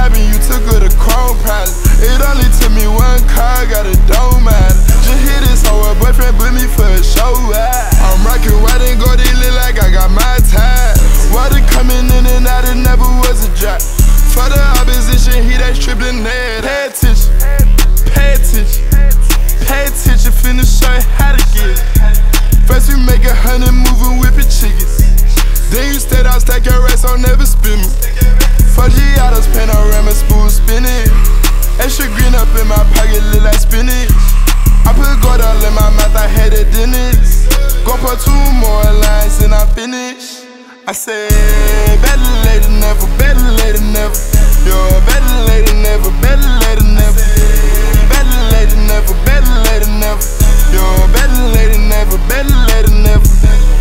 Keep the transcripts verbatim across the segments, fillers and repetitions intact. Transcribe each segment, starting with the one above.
shopping, you took her to Chrome Palace. It only took me one car, got a dome at it. Just hit this hoe, her boyfriend put me for a show. I'm rockin' white and gold, it look like I got my ties. Water coming in and out, it never was a drop. For the opposition, he that trippin' there. Pay attention, pay attention, pay attention, finna show you how to get it. First we make a hundred, moving whippin' chickens. Then you stayed out, stack your racks, don't never spin me. Four Giottos, panorama, spoon spinning. Extra green up in my pocket, look like spinach. I put gold all in my mouth, I had a dentist. Go for two more lines and I'm finished. I said, better late than never, better late than never. You're better late than never, better late than never. Better late than never, better late than never. You're better late than never, better late than never.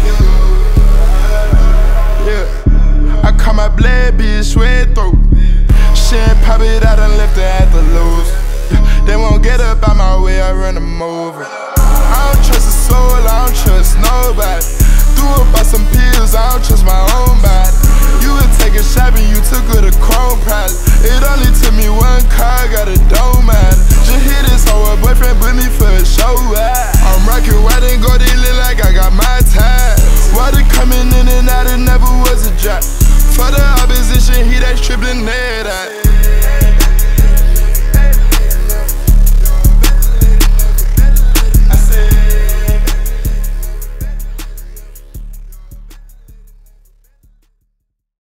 Yeah, I call my blade bitch red throat. She ain't pop it out and left her at the lows. Yeah, they won't get up out my way, I run them over. I don't trust a soul, I don't trust nobody. Threw up by some pills, I don't trust my own body. You were taking shopping, you took her to Chrome Palace. It only took me one car, got a dome at it. Just hit this hoe, her boyfriend put me for a show. I'm rockin' white and gold, it look like I got my ties. Water coming in and out, it never was a drop. For the opposition, he that trippin' there.